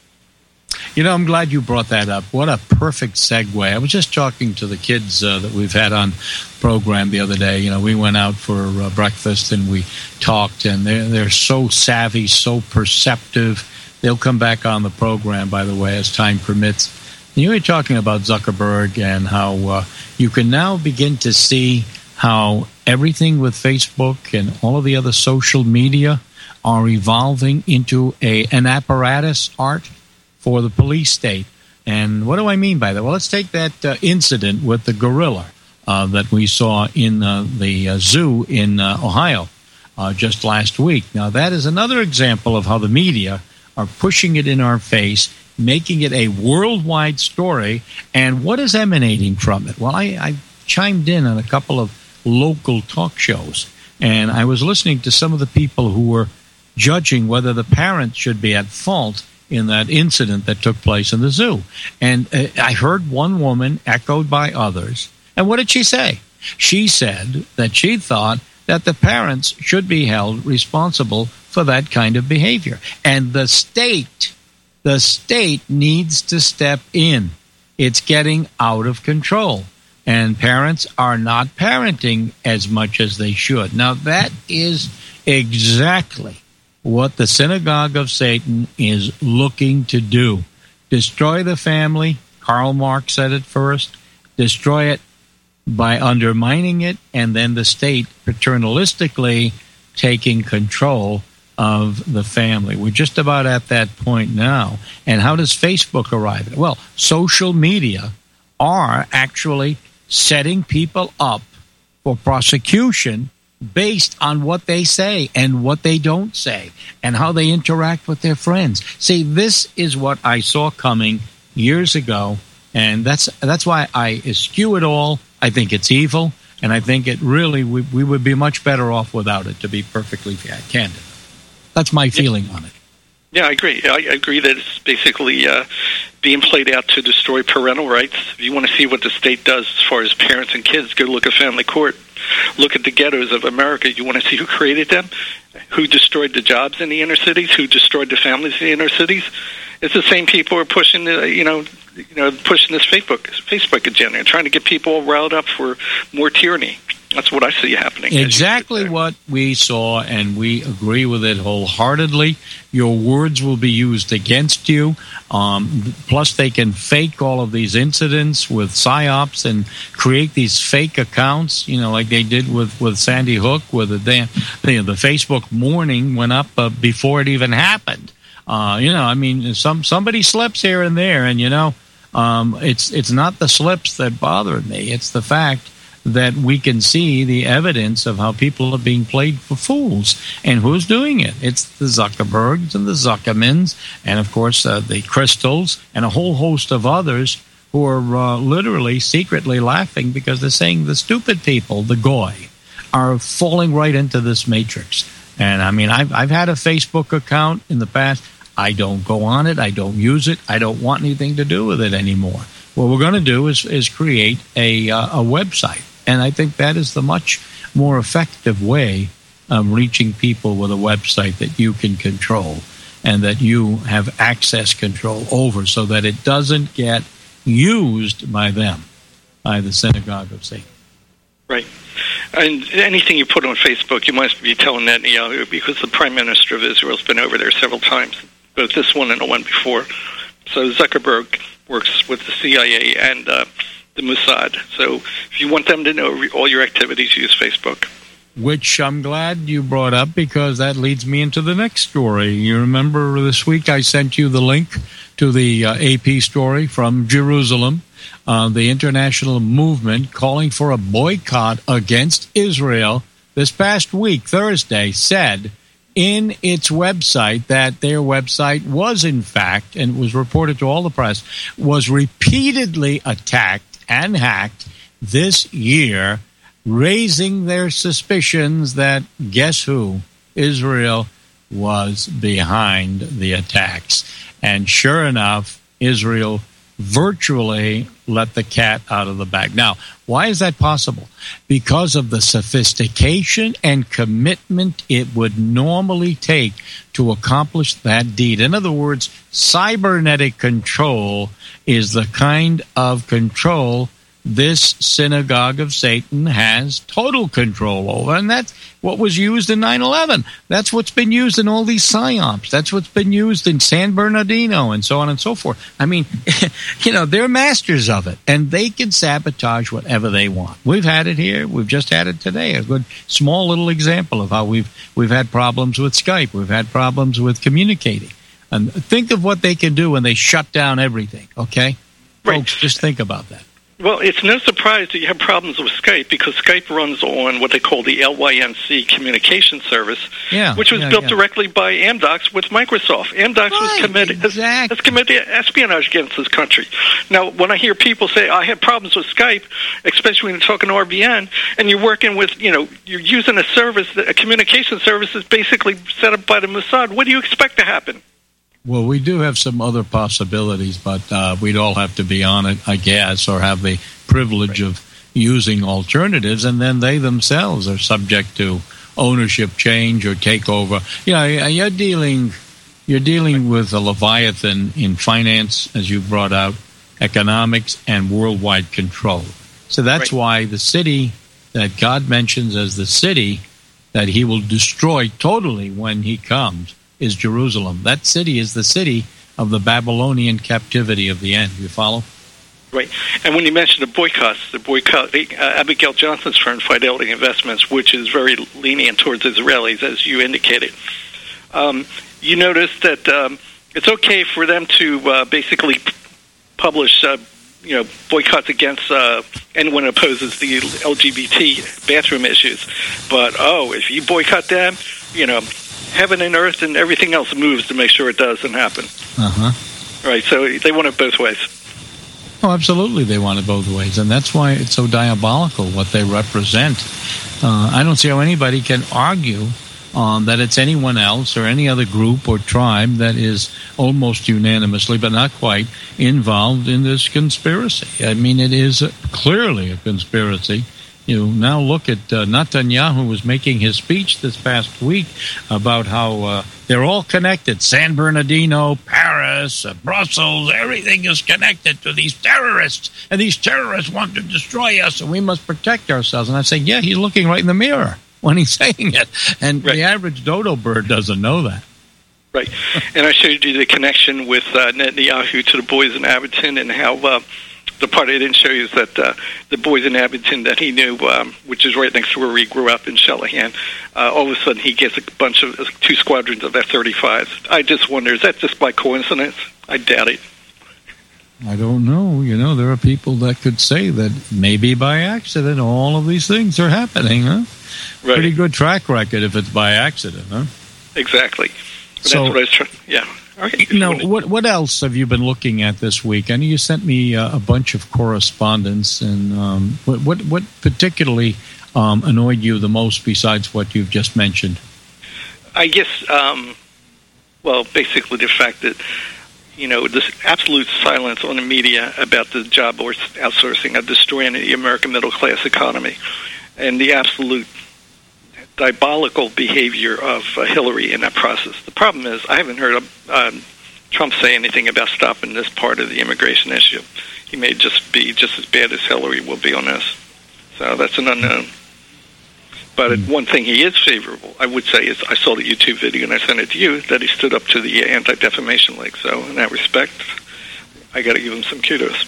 You know, I'm glad you brought that up. What a perfect segue. I was just talking to the kids uh, that we've had on program the other day. You know, we went out for uh, breakfast and we talked, and they're, they're so savvy, so perceptive. They'll come back on the program, by the way, as time permits. You were talking about Zuckerberg and how uh, you can now begin to see how everything with Facebook and all of the other social media are evolving into a an apparatus, Art, for the police state. And what do I mean by that? Well, let's take that uh, incident with the gorilla uh, that we saw in uh, the uh, zoo in uh, Ohio uh, just last week. Now, that is another example of how the media are pushing it in our face, making it a worldwide story. And what is emanating from it? Well, I, I chimed in on a couple of local talk shows, and I was listening to some of the people who were judging whether the parents should be at fault in that incident that took place in the zoo. And uh, I heard one woman echoed by others. And what did she say? She said that she thought that the parents should be held responsible for that kind of behavior. And the state, the state needs to step in. It's getting out of control. And parents are not parenting as much as they should. Now, that is exactly what the synagogue of Satan is looking to do. Destroy the family. Karl Marx said it first. Destroy it by undermining it, and then the state paternalistically taking control of the family. We're just about at that point now. And how does Facebook arrive at it? Well, social media are actually setting people up for prosecution based on what they say and what they don't say and how they interact with their friends. See, this is what I saw coming years ago, and that's that's why I eschew it all. I think it's evil, and I think it really, we, we would be much better off without it, to be perfectly candid. That's my feeling on it. Yeah, I agree. I agree that it's basically uh, being played out to destroy parental rights. If you want to see what the state does as far as parents and kids, go look at family court. Look at the ghettos of America. You want to see who created them, who destroyed the jobs in the inner cities, who destroyed the families in the inner cities. It's the same people who are pushing the, you know, you know, pushing this Facebook Facebook agenda and trying to get people all riled up for more tyranny. That's what I see happening. Exactly what we saw, and we agree with it wholeheartedly. Your words will be used against you. Um, plus, they can fake all of these incidents with psyops and create these fake accounts, you know, like they did with, with Sandy Hook, where the, damn, the, the Facebook morning went up uh, before it even happened. Uh, you know, I mean, some somebody slips here and there, and, you know, um, it's it's not the slips that bother me. It's the fact that we can see the evidence of how people are being played for fools. And who's doing it? It's the Zuckerbergs and the Zuckermans and, of course, uh, the Crystals and a whole host of others who are uh, literally secretly laughing because they're saying the stupid people, the goy, are falling right into this matrix. And, I mean, I've, I've had a Facebook account in the past. I don't go on it. I don't use it. I don't want anything to do with it anymore. What we're going to do is, is create a, uh, a website. And I think that is the much more effective way of reaching people with a website that you can control and that you have access control over so that it doesn't get used by them, by the synagogue of Satan. Right. And anything you put on Facebook, you must be telling Netanyahu, because the Prime Minister of Israel has been over there several times, both this one and the one before. So Zuckerberg works with the C I A and uh, the Mossad. So if you want them to know all your activities, use Facebook. Which I'm glad you brought up, because that leads me into the next story. You remember this week I sent you the link to the uh, A P story from Jerusalem, uh, the international movement calling for a boycott against Israel this past week, Thursday, said in its website that their website was, in fact, and was reported to all the press, was repeatedly attacked and hacked this year, raising their suspicions that, guess who, Israel was behind the attacks. And sure enough, Israel virtually let the cat out of the bag. Now, why is that possible? Because of the sophistication and commitment it would normally take to accomplish that deed. In other words, cybernetic control is the kind of control this synagogue of Satan has total control over. And that's what was used in nine eleven. That's what's been used in all these psyops. That's what's been used in San Bernardino and so on and so forth. I mean, you know, they're masters of it, and they can sabotage whatever they want. We've had it here. We've just had it today. A good small little example of how we've we've had problems with Skype. We've had problems with communicating. And think of what they can do when they shut down everything, okay? Right. Folks, just think about that. Well, it's no surprise that you have problems with Skype, because Skype runs on what they call the L Y N C communication service, yeah, which was yeah, built yeah. directly by Amdocs with Microsoft. Amdocs right, was committed, exactly. has, has committed espionage against this country. Now, when I hear people say, I have problems with Skype, especially when you're talking to R B N, and you're working with, you know, you're using a service, a communication service that's basically set up by the Mossad, what do you expect to happen? Well, we do have some other possibilities, but uh, we'd all have to be on it, I guess, or have the privilege right. of using alternatives, and then they themselves are subject to ownership change or takeover. You know, you're dealing, you're dealing with a leviathan in finance, as you brought out, economics, and worldwide control. So that's right. why the city that God mentions as the city that he will destroy totally when he comes is Jerusalem. That city is the city of the Babylonian captivity of the end. You follow? Right. And when you mention the boycotts, the boycott, uh, Abigail Johnson's firm, Fidelity Investments, which is very lenient towards Israelis, as you indicated, Um, you notice that um, it's okay for them to uh, basically p- publish, uh, you know, boycotts against uh, anyone who opposes the L G B T bathroom issues. But, oh, if you boycott them, you know, heaven and earth and everything else moves to make sure it doesn't happen. Uh-huh. Right, so they want it both ways. Oh, absolutely, they want it both ways, and that's why it's so diabolical what they represent. Uh, I don't see how anybody can argue um, that it's anyone else or any other group or tribe that is almost unanimously, but not quite, involved in this conspiracy. I mean, it is clearly a conspiracy. You now look at uh, Netanyahu was making his speech this past week about how uh, they're all connected. San Bernardino, Paris, uh, Brussels, everything is connected to these terrorists. And these terrorists want to destroy us, and we must protect ourselves. And I say, yeah, he's looking right in the mirror when he's saying it. And right. The average dodo bird doesn't know that. Right. And I showed you the connection with uh, Netanyahu to the boys in Abington and how... Uh, The part I didn't show you is that uh, the boys in Abington that he knew, um, which is right next to where he grew up in Shelleyhan, uh, all of a sudden he gets a bunch of, uh, two squadrons of F thirty-fives. I just wonder, is that just by coincidence? I doubt it. I don't know. You know, there are people that could say that maybe by accident all of these things are happening, huh? Right. Pretty good track record if it's by accident, huh? Exactly. So, that's what I was trying, yeah. Okay. Now, what what else have you been looking at this week? I know you sent me uh, a bunch of correspondence, and um, what, what what particularly um, annoyed you the most besides what you've just mentioned? I guess, um, well, basically the fact that, you know, this absolute silence on the media about the job outsourcing of destroying the American middle class economy, and the absolute diabolical behavior of uh, Hillary in that process. The problem is I haven't heard of, um, Trump say anything about stopping this part of the immigration issue. He may just be just as bad as Hillary will be on this. So that's an unknown. But mm. one thing he is favorable, I would say, is I saw the YouTube video and I sent it to you, that he stood up to the Anti-Defamation League. So in that respect, I got to give him some kudos.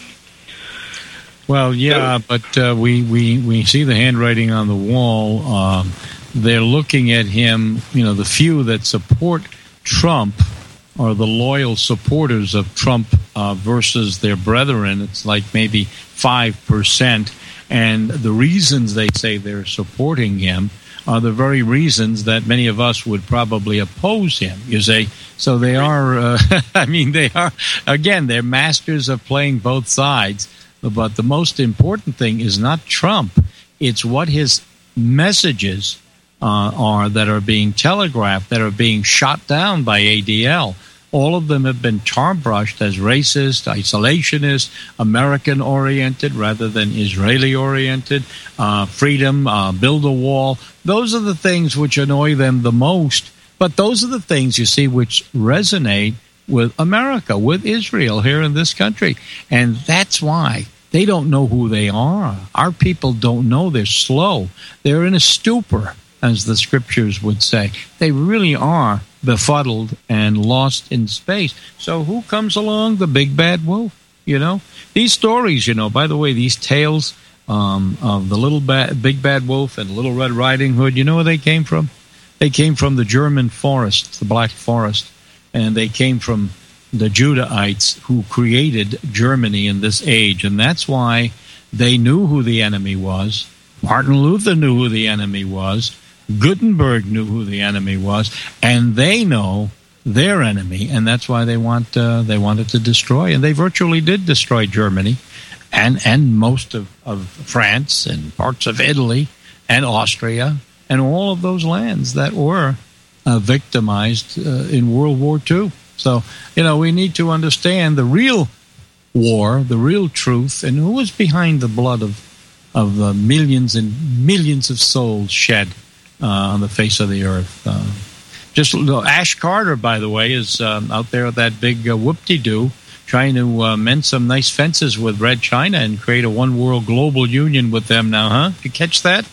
Well, yeah, so, but uh, we, we, we see the handwriting on the wall. Um, They're looking at him, you know, the few that support Trump are the loyal supporters of Trump uh, versus their brethren. It's like maybe five percent. And the reasons they say they're supporting him are the very reasons that many of us would probably oppose him, you see. So they are, uh, I mean, they are, again, they're masters of playing both sides. But the most important thing is not Trump. It's what his messages Uh, are that are being telegraphed, that are being shot down by A D L. All of them have been tar-brushed as racist, isolationist, American-oriented rather than Israeli-oriented, uh, freedom, uh, build a wall. Those are the things which annoy them the most. But those are the things, you see, which resonate with America, with Israel here in this country. And that's why they don't know who they are. Our people don't know. They're slow. They're in a stupor, as the scriptures would say. They really are befuddled and lost in space. So who comes along? The big bad wolf, you know? These stories, you know, by the way, these tales um, of the little bad, big bad wolf and Little Red Riding Hood, you know where they came from? They came from the German forest, the Black Forest. And they came from the Judahites who created Germany in this age. And that's why they knew who the enemy was. Martin Luther knew who the enemy was. Gutenberg knew who the enemy was, and they know their enemy, and that's why they want uh, they wanted to destroy, and they virtually did destroy Germany, and and most of, of France and parts of Italy and Austria and all of those lands that were uh, victimized uh, in World War Two. So you know we need to understand the real war, the real truth, and who was behind the blood of of uh, millions and millions of souls shed Uh, on the face of the earth. Uh, just Ash Carter, by the way, is um, out there with that big uh, whoop-de-doo, trying to uh, mend some nice fences with Red China and create a one-world global union with them now, huh? Did you catch that?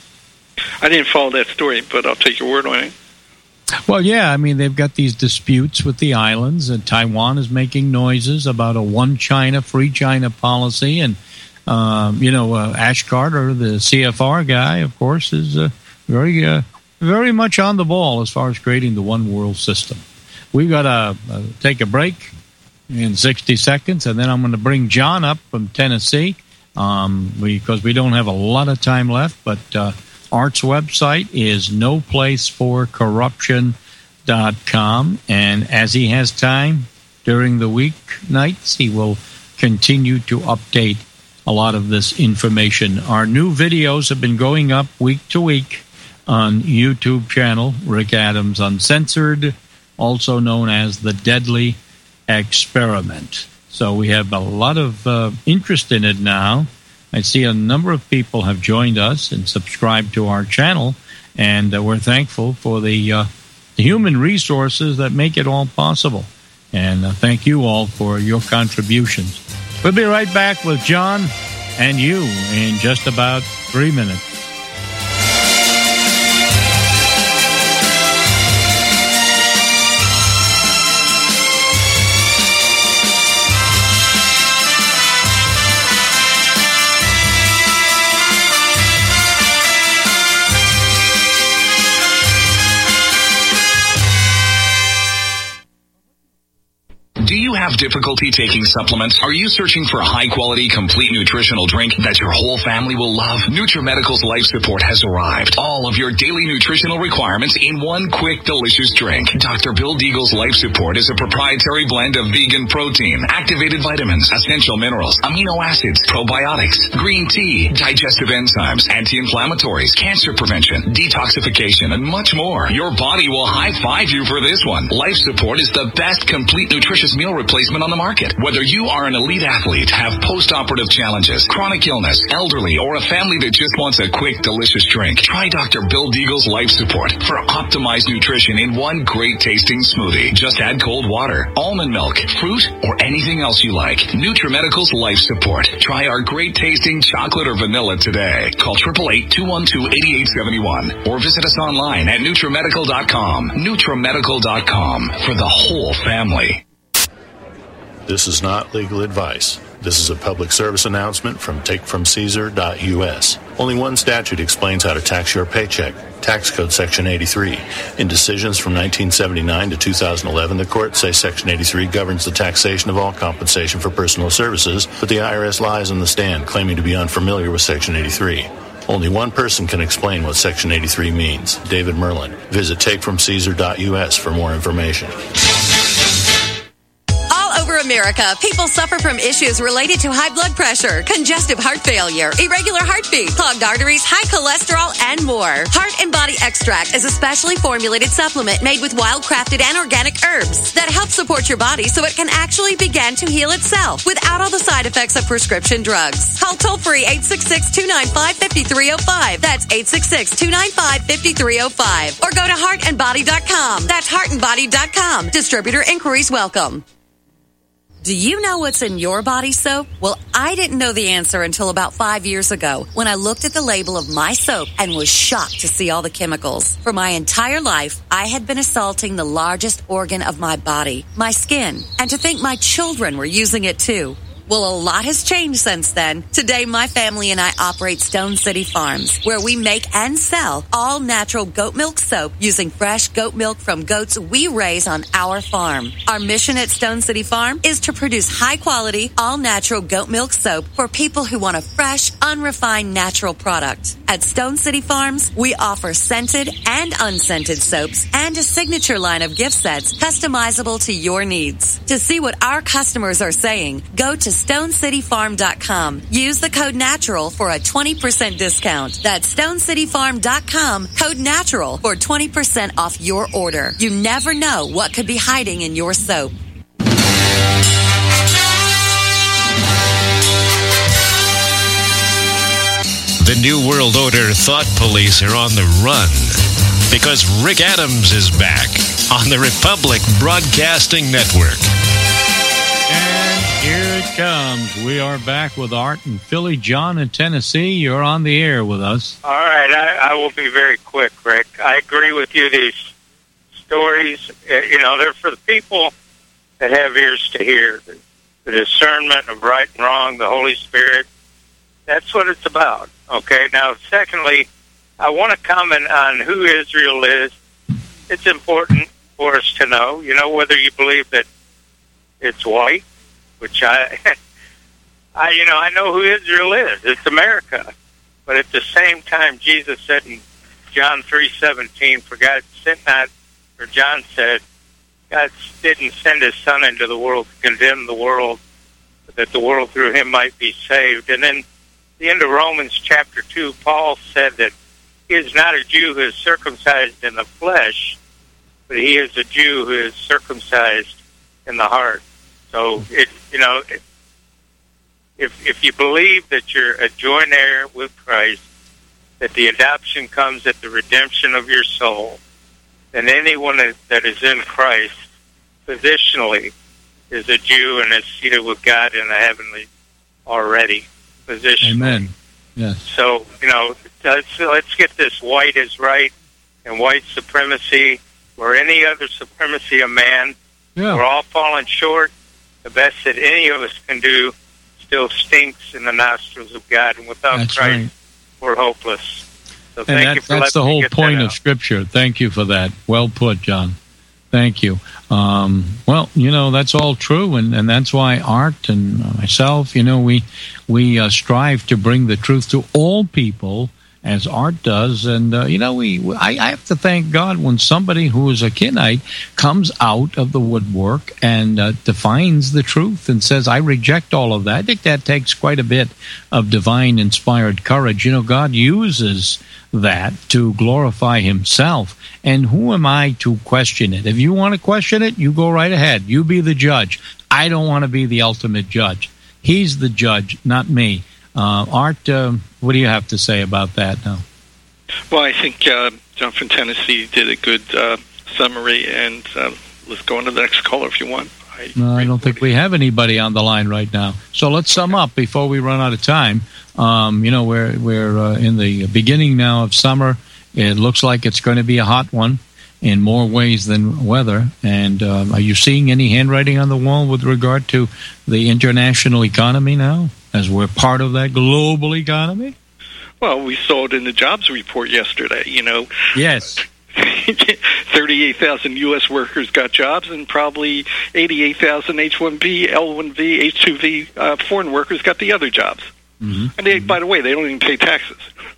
I didn't follow that story, but I'll take your word on it. Well, yeah, I mean, they've got these disputes with the islands, and Taiwan is making noises about a one China, free China policy, and, um, you know, uh, Ash Carter, the C F R guy, of course, is uh, very... Uh, very much on the ball as far as creating the one world system. We've got to uh, take a break in sixty seconds, and then I'm going to bring John up from Tennessee um, because we don't have a lot of time left. But uh, Art's website is no place for corruption dot com, and as he has time during the week nights, he will continue to update a lot of this information. Our new videos have been going up week to week on YouTube channel, Rick Adams Uncensored, also known as The Deadly Experiment. So we have a lot of uh, interest in it now. I see a number of people have joined us and subscribed to our channel, and uh, we're thankful for the, uh, the human resources that make it all possible. And uh, thank you all for your contributions. We'll be right back with John and you in just about three minutes. Do you have difficulty taking supplements? Are you searching for a high-quality, complete nutritional drink that your whole family will love? NutriMedical's Life Support has arrived. All of your daily nutritional requirements in one quick, delicious drink. Doctor Bill Deagle's Life Support is a proprietary blend of vegan protein, activated vitamins, essential minerals, amino acids, probiotics, green tea, digestive enzymes, anti-inflammatories, cancer prevention, detoxification, and much more. Your body will high-five you for this one. Life Support is the best complete nutritious meal replacement on the market. Whether you are an elite athlete, have post-operative challenges, chronic illness, elderly, or a family that just wants a quick, delicious drink, try Doctor Bill Deagle's Life Support for optimized nutrition in one great-tasting smoothie. Just add cold water, almond milk, fruit, or anything else you like. NutriMedical's Life Support. Try our great-tasting chocolate or vanilla today. Call eight eight eight, two one two, eight eight seven one or visit us online at NutriMedical dot com. NutriMedical dot com for the whole family. This is not legal advice. This is a public service announcement from take from caesar dot U S. Only one statute explains how to tax your paycheck. Tax Code Section eighty-three. In decisions from nineteen seventy-nine to two thousand eleven, the courts say Section eighty-three governs the taxation of all compensation for personal services, but the I R S lies on the stand, claiming to be unfamiliar with Section eighty-three. Only one person can explain what Section eighty-three means, David Merlin. Visit take from caesar dot U S for more information. America, people suffer from issues related to high blood pressure, congestive heart failure, irregular heartbeat, clogged arteries, high cholesterol, and more. Heart and Body Extract is a specially formulated supplement made with wild-crafted and organic herbs that help support your body so it can actually begin to heal itself without all the side effects of prescription drugs. Call toll-free eight six six, two nine five, five three zero five. That's eight six six, two nine five, five three zero five. Or go to heart and body dot com. That's heart and body dot com. Distributor inquiries welcome. Do you know what's in your body soap? Well, I didn't know the answer until about five years ago when I looked at the label of my soap and was shocked to see all the chemicals. For my entire life, I had been assaulting the largest organ of my body, my skin, and to think my children were using it too. Well, a lot has changed since then. Today, my family and I operate Stone City Farms, where we make and sell all natural goat milk soap using fresh goat milk from goats we raise on our farm. Our mission at Stone City Farm is to produce high-quality, all-natural goat milk soap for people who want a fresh, unrefined, natural product. At Stone City Farms, we offer scented and unscented soaps and a signature line of gift sets customizable to your needs. To see what our customers are saying, go to stone city farm dot com. Use the code NATURAL for a twenty percent discount. That's stone city farm dot com, code NATURAL for twenty percent off your order. You never know what could be hiding in your soap. The New World Order thought police are on the run because Rick Adams is back on the Republic Broadcasting Network. And here it comes. We are back with Art and Philly. John in Tennessee, you're on the air with us. All right, I, I will be very quick, Rick. I agree with you. These stories, you know, they're for the people that have ears to hear. The, the discernment of right and wrong, the Holy Spirit, that's what it's about. Okay, now, secondly, I want to comment on who Israel is. It's important for us to know, you know, whether you believe that it's white, which I, I, you know, I know who Israel is. It's America. But at the same time, Jesus said in John three seventeen, for God sent not, or John said, God didn't send his son into the world to condemn the world, but that the world through him might be saved. And then at the end of Romans chapter two, Paul said that he is not a Jew who is circumcised in the flesh, but he is a Jew who is circumcised in the heart. So, it, you know, it, if if you believe that you're a joint heir with Christ, that the adoption comes at the redemption of your soul, then anyone that, that is in Christ, positionally, is a Jew and is seated with God in the heavenly already, positionally. Amen. Yes. So, you know, let's, let's get this white is right and white supremacy or any other supremacy of man. Yeah. We're all falling short. The best that any of us can do still stinks in the nostrils of God, and without That's Christ, right. we're hopeless. So And thank that, you for that's the letting me whole get point that of out. Scripture. Thank you for that. Well put, John. Thank you. Um, well, you know, that's all true, and, and that's why Art and myself, you know, we we uh, strive to bring the truth to all people, as Art does. And, uh, you know, we I, I have to thank God when somebody who is a Kenite comes out of the woodwork and uh, defines the truth and says, I reject all of that. I think that takes quite a bit of divine inspired courage. You know, God uses that to glorify himself. And who am I to question it? If you want to question it, you go right ahead. You be the judge. I don't want to be the ultimate judge. He's the judge, not me. Uh, Art, uh, what do you have to say about that now? Well, I think uh, John from Tennessee did a good uh, summary, and uh, let's go on to the next caller if you want. I, no, I don't think we have anybody on the line right now. So let's sum up before we run out of time. Um, you know, we're, we're uh, in the beginning now of summer. It looks like it's going to be a hot one in more ways than weather. And um, are you seeing any handwriting on the wall with regard to the international economy now, as we're part of that global economy? Well, we saw it in the jobs report yesterday, you know. Yes. thirty-eight thousand U S workers got jobs, and probably eighty-eight thousand H one B, L one B, H two B uh, foreign workers got the other jobs. Mm-hmm. And they, by the way, they don't even pay taxes.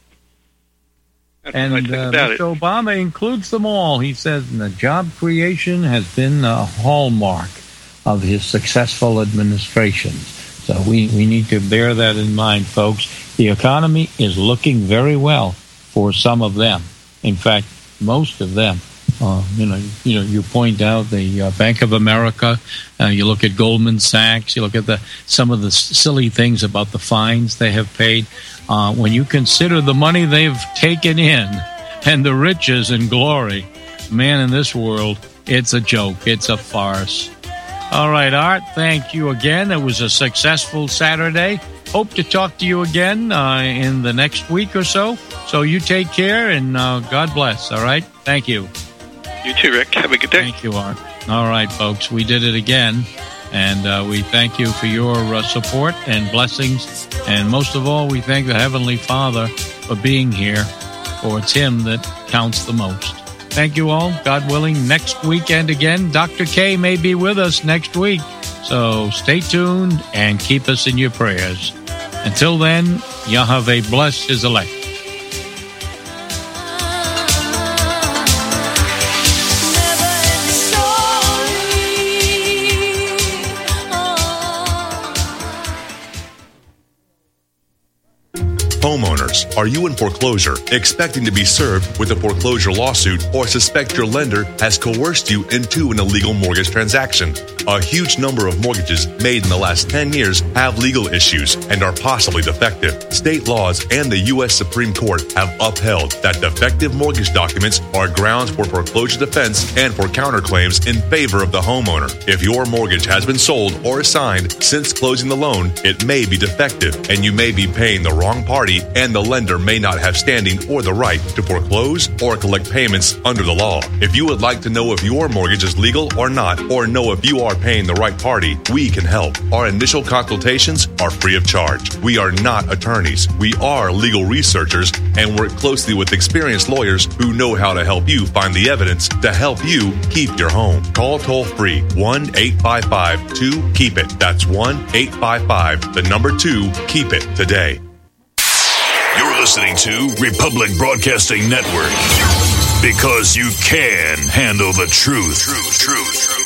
That's And uh, Mister it. Obama includes them all. He says the job creation has been a hallmark of his successful administration. So we, we need to bear that in mind, folks. The economy is looking very well for some of them. In fact, most of them. Uh, you know, you know, you point out the uh, Bank of America. Uh, you look at Goldman Sachs. You look at the some of the s- silly things about the fines they have paid. Uh, when you consider the money they've taken in and the riches and glory, man, in this world, it's a joke. It's a farce. All right, Art, thank you again. It was a successful Saturday. Hope to talk to you again uh, in the next week or so. So you take care, and uh, God bless, all right? Thank you. You too, Rick. Have a good day. Thank you, Art. All right, folks, we did it again, and uh, we thank you for your uh, support and blessings. And most of all, we thank the Heavenly Father for being here, for it's Him that counts the most. Thank you all. God willing, next weekend again. Doctor K may be with us next week, so stay tuned and keep us in your prayers. Until then, Yahweh bless His elect. Homeowners, are you in foreclosure, expecting to be served with a foreclosure lawsuit, or suspect your lender has coerced you into an illegal mortgage transaction? A huge number of mortgages made in the last ten years have legal issues and are possibly defective. State laws and the U S Supreme Court have upheld that defective mortgage documents are grounds for foreclosure defense and for counterclaims in favor of the homeowner. If your mortgage has been sold or assigned since closing the loan, it may be defective, and you may be paying the wrong party party, and the lender may not have standing or the right to foreclose or collect payments under the law. If you would like to know if your mortgage is legal or not, or know if you are paying the right party, we can help. Our initial consultations are free of charge. We are not attorneys. We are legal researchers and work closely with experienced lawyers who know how to help you find the evidence to help you keep your home. Call toll free one eight five five two keep it. That's one eight five five, the number two, keep it today. You're listening to Republic Broadcasting Network, because you can handle the truth. Truth, truth, truth.